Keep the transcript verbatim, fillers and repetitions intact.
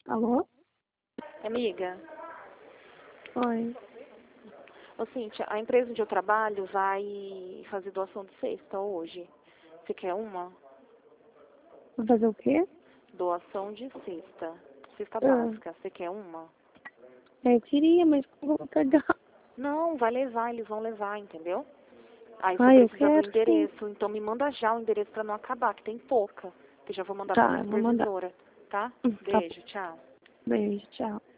Alô? Amiga, Oi. ô Cíntia, a empresa onde eu trabalho vai fazer doação de cesta hoje. Você quer uma? Vou fazer o quê? Doação de cesta. Cesta Ah, básica. Você quer uma? é, eu queria, mas como eu vou pegar? Não, vai levar, eles vão levar, entendeu? Aí você Ah, eu precisa do quero sim. endereço, então me manda já o endereço pra não acabar, que tem pouca. Que eu já vou mandar pra Tá, minha eu vou mandar. supervisora, tá? Hum, Tá bom. Beijo, tchau. Beijo, tchau.